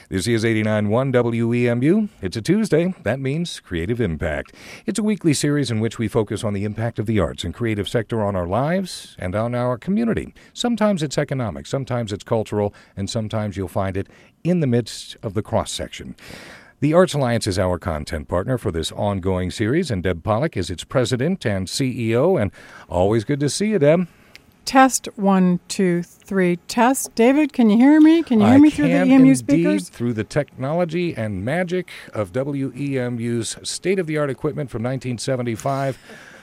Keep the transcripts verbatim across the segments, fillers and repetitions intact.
This is eighty-nine point one W E M U. It's a Tuesday. That means Creative Impact. It's a weekly series in which we focus on the impact of the arts and creative sector on our lives and on our community. Sometimes it's economic, sometimes it's cultural, and sometimes you'll find it in the midst of the cross-section. The Arts Alliance is our content partner for this ongoing series, and Deb Pollock is its president and C E O, and always good to see you, Deb. Test, one, two, three, test. David, can you hear me? Can you hear I me through the E M U speakers? Through the technology and magic of W E M U's state-of-the-art equipment from nineteen seventy-five,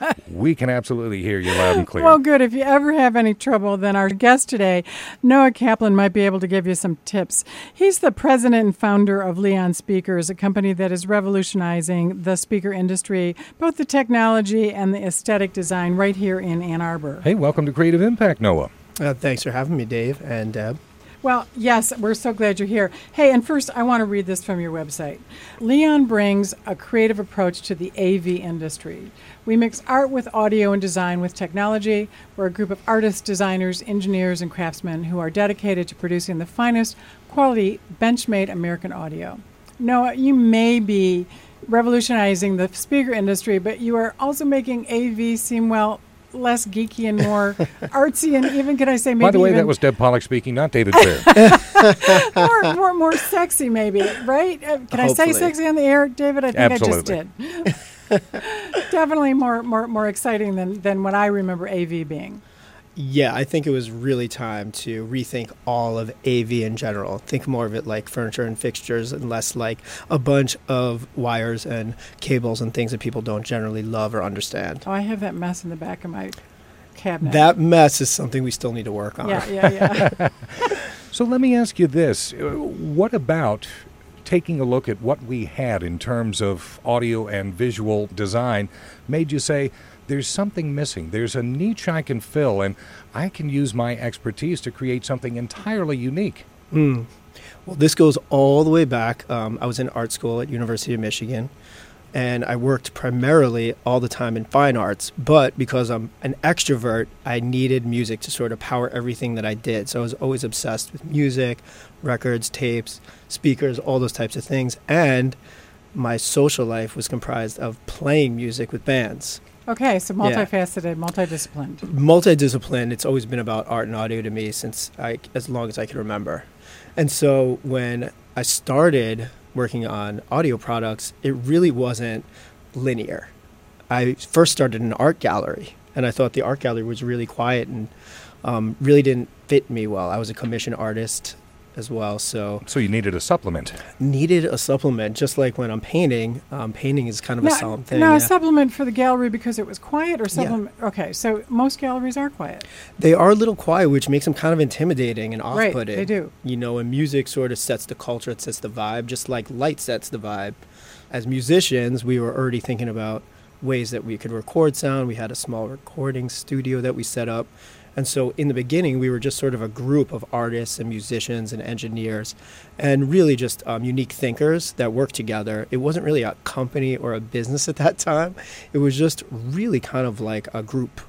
we can absolutely hear you loud and clear. Well, good. If you ever have any trouble, then our guest today, Noah Kaplan, might be able to give you some tips. He's the president and founder of Leon Speakers, a company that is revolutionizing the speaker industry, both the technology and the aesthetic design right here in Ann Arbor. Hey, welcome to Creative Impact, Noah. Uh, thanks for having me, Dave and Deb. Well, yes, we're so glad you're here. Hey, and first, I want to read this from your website. Leon brings a creative approach to the A V industry. We mix art with audio and design with technology. We're a group of artists, designers, engineers, and craftsmen who are dedicated to producing the finest quality bench-made American audio. Noah, you may be revolutionizing the speaker industry, but you are also making A V seem, well, less geeky and more artsy, and even, can I say, maybe By the way, even that was Deb Pollock speaking, not David Fair. more, more, more sexy, maybe, right? Uh, can I say sexy on the air, David? I think Absolutely. I just did. Definitely more, more, more exciting than, than what I remember A V being. Yeah, I think it was really time to rethink all of A V in general. Think more of it like furniture and fixtures and less like a bunch of wires and cables and things that people don't generally love or understand. Oh, I have that mess in the back of my cabinet. That mess is something we still need to work on. Yeah, yeah, yeah. So let me ask you this. Uh, What about taking a look at what we had in terms of audio and visual design made you say, there's something missing, there's a niche I can fill, and I can use my expertise to create something entirely unique? Mm. Well, this goes all the way back. Um, I was in art school at University of Michigan, and I worked primarily all the time in fine arts, but because I'm an extrovert, I needed music to sort of power everything that I did. So I was always obsessed with music, records, tapes, speakers, all those types of things, and my social life was comprised of playing music with bands. Okay, so multifaceted, yeah. multidisciplined. Multidisciplined. It's always been about art and audio to me since I, as long as I can remember. And so when I started working on audio products, it really wasn't linear. I first started an art gallery, and I thought the art gallery was really quiet and um, really didn't fit me well. I was a commission artist as well, so So you needed a supplement. needed a supplement. Just like when I'm painting, um, painting is kind of now, a solemn thing. Now, yeah. a supplement for the gallery because it was quiet, or supplement? Yeah. Okay, so most galleries are quiet. They are a little quiet, which makes them kind of intimidating and Right, off-putting. they do. You know, and music sort of sets the culture, it sets the vibe, just like light sets the vibe. As musicians, we were already thinking about ways that we could record sound. We had a small recording studio that we set up. And so in the beginning, we were just sort of a group of artists and musicians and engineers and really just um, unique thinkers that worked together. It wasn't really a company or a business at that time. It was just really kind of like a group.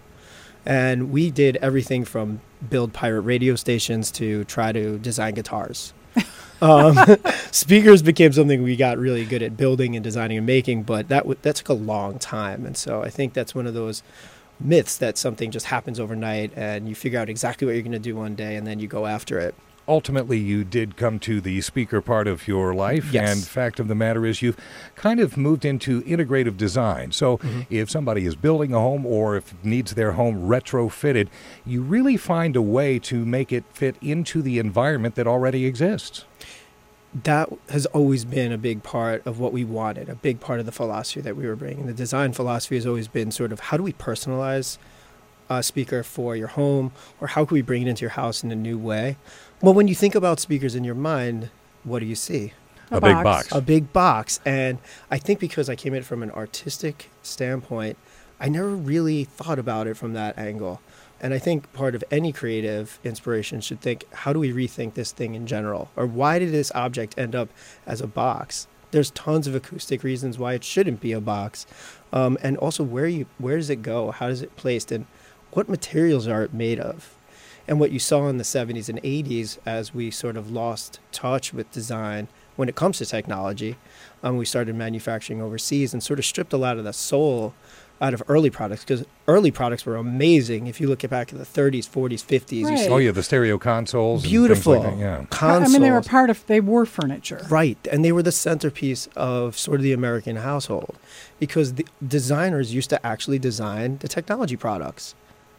And we did everything from build pirate radio stations to try to design guitars. um, speakers became something we got really good at building and designing and making, but that w- that took a long time. And so I think that's one of those myths that something just happens overnight and you figure out exactly what you're going to do one day and then you go after it. Ultimately, you did come to the speaker part of your life, Yes. and fact of the matter is you've kind of moved into integrative design. So Mm-hmm. if somebody is building a home or if needs their home retrofitted, you really find a way to make it fit into the environment that already exists. That has always been a big part of what we wanted, a big part of the philosophy that we were bringing. The design philosophy has always been sort of how do we personalize a speaker for your home, or how can we bring it into your house in a new way? Well, when you think about speakers in your mind, what do you see? A A, big box. box. A big box. And I think because I came at it from an artistic standpoint, I never really thought about it from that angle. And I think part of any creative inspiration should think, how do we rethink this thing in general? Or why did this object end up as a box? There's tons of acoustic reasons why it shouldn't be a box. Um, and also, where you where does it go? How is it placed? And what materials are it made of? And what you saw in the seventies and eighties as we sort of lost touch with design when it comes to technology. Um, we started manufacturing overseas and sort of stripped a lot of the soul out of early products, because early products were amazing. If you look at back in the thirties, forties, fifties, Right. you see Oh yeah, the stereo consoles. beautiful And things like that, yeah. consoles. I mean, they were part of, they were furniture. Right, and they were the centerpiece of sort of the American household, because the designers used to actually design the technology products.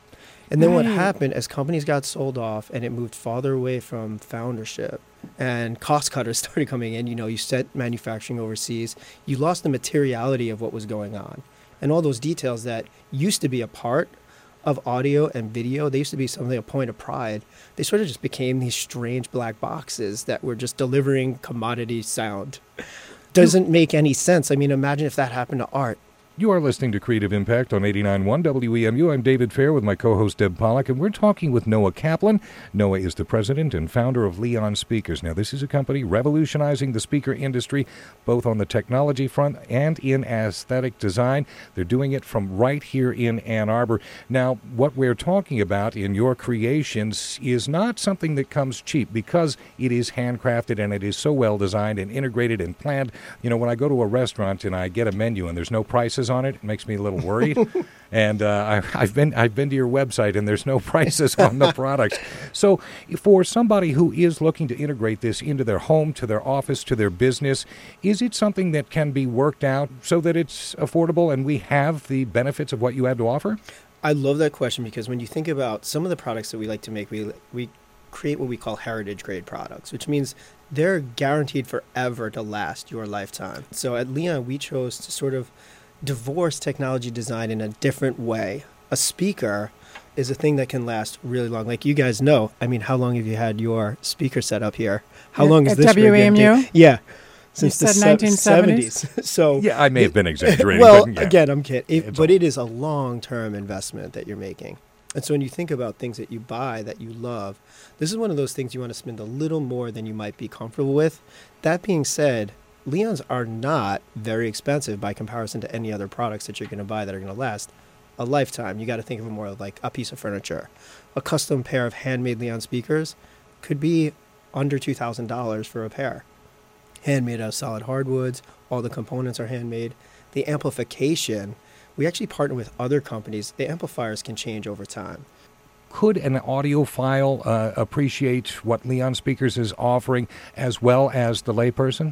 And then what Right. happened as companies got sold off and it moved farther away from foundership and cost cutters started coming in, you know, you sent manufacturing overseas, you lost the materiality of what was going on. And all those details that used to be a part of audio and video, they used to be something, a point of pride. They sort of just became these strange black boxes that were just delivering commodity sound. Doesn't make any sense. I mean, imagine if that happened to art. You are listening to Creative Impact on eighty-nine point one W E M U. I'm David Fair with my co-host Deb Pollack, and we're talking with Noah Kaplan. Noah is the president and founder of Leon Speakers. Now, this is a company revolutionizing the speaker industry, both on the technology front and in aesthetic design. They're doing it from right here in Ann Arbor. Now, what we're talking about in your creations is not something that comes cheap, because it is handcrafted and it is so well designed and integrated and planned. You know, when I go to a restaurant and I get a menu and there's no prices on it, it makes me a little worried. And uh, I, I've been I've been to your website and there's no prices on the products. So for somebody who is looking to integrate this into their home, to their office, to their business, is it something that can be worked out so that it's affordable and we have the benefits of what you have to offer? I love that question, because when you think about some of the products that we like to make, we we create what we call heritage grade products, which means they're guaranteed forever to last your lifetime. So at Leon, we chose to sort of divorce technology design in a different way. A speaker is a thing that can last really long. Like you guys know, I mean, how long have you had your speaker set up here? How At- long is at this? W E M U? rig? Yeah. Since You the said se- nineteen seventies? So Yeah, I may have been exaggerating. well, but yeah. again, I'm kidding. It, It's but all- it is a long-term investment that you're making. And so when you think about things that you buy that you love, this is one of those things you want to spend a little more than you might be comfortable with. That being said, Leons are not very expensive by comparison to any other products that you're going to buy that are going to last a lifetime. You got to think of it more like a piece of furniture. A custom pair of handmade Leon speakers could be under two thousand dollars for a pair. Handmade out of solid hardwoods, all the components are handmade. The amplification, we actually partner with other companies. The amplifiers can change over time. Could an audiophile uh, appreciate what Leon Speakers is offering as well as the layperson?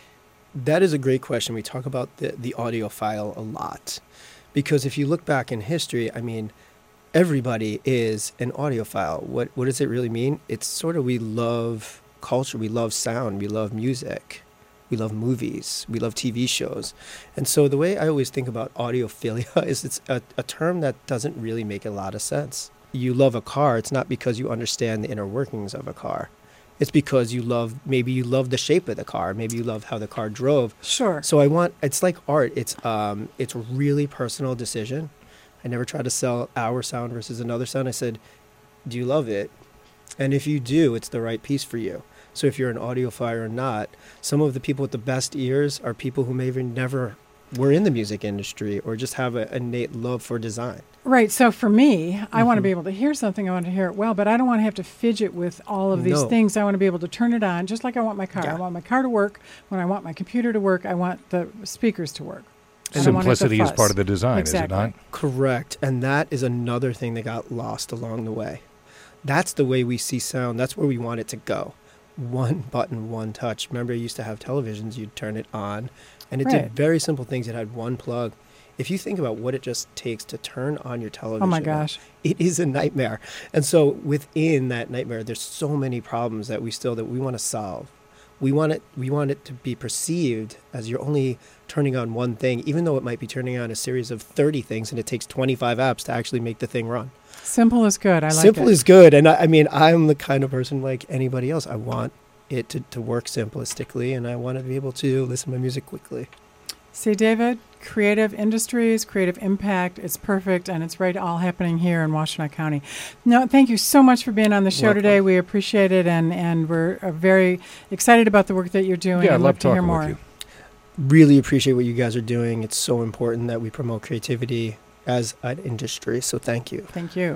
That is a great question. We talk about the, the audiophile a lot, because if you look back in history, I mean, everybody is an audiophile. What what does it really mean? It's sort of, we love culture, we love sound, we love music, we love movies, we love T V shows. And so the way I always think about audiophilia is it's a, a term that doesn't really make a lot of sense. You love a car, it's not because you understand the inner workings of a car. It's because you love, maybe you love the shape of the car, maybe you love how the car drove. Sure. So I want, it's like art. It's um, it's a really personal decision. I never try to sell our sound versus another sound. I said, do you love it? And if you do, it's the right piece for you. So if you're an audiophile or not, some of the people with the best ears are people who maybe never were in the music industry or just have an innate love for design. Right. So for me, I want to Mhm. be able to hear something. I want to hear it well, but I don't want to have to fidget with all of these No. things. I want to be able to turn it on, just like I want my car. Yeah. I want my car to work. When I want my computer to work, I want the speakers to work. I don't want it to Simplicity is fuzz. part of the design, Exactly. is it not? Correct. And that is another thing that got lost along the way. That's the way we see sound. That's where we want it to go. One button, one touch. Remember, you used to have televisions, you'd turn it on, and it Right. did very simple things. It had one plug. If you think about what it just takes to turn on your television, Oh my gosh. it is a nightmare. And so within that nightmare, there's so many problems that we still, that we want to solve. We want it, we want it to be perceived as you're only turning on one thing, even though it might be turning on a series of thirty things and it takes twenty-five apps to actually make the thing run. Simple is good. I like Simple it. is good. And I, I mean, I'm the kind of person like anybody else. I want it to, to work simplistically, and I want to be able to listen to my music quickly. See, David, creative industries, creative impact, it's perfect, and it's right all happening here in Washtenaw County. No, thank you so much for being on the show Welcome. today. We appreciate it, and, and we're uh, very excited about the work that you're doing. Yeah, I and love love to hear talking more. with you. Really appreciate what you guys are doing. It's so important that we promote creativity as an industry. So thank you. Thank you.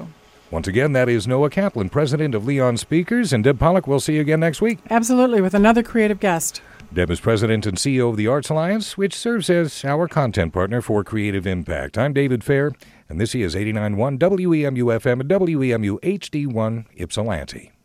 Once again, that is Noah Kaplan, president of Leon Speakers, and Deb Pollock. We'll see you again next week. Absolutely, with another creative guest. Deb is president and C E O of the Arts Alliance, which serves as our content partner for Creative Impact. I'm David Fair, and this is eighty-nine point one W E M U F M and W E M U H D one Ypsilanti.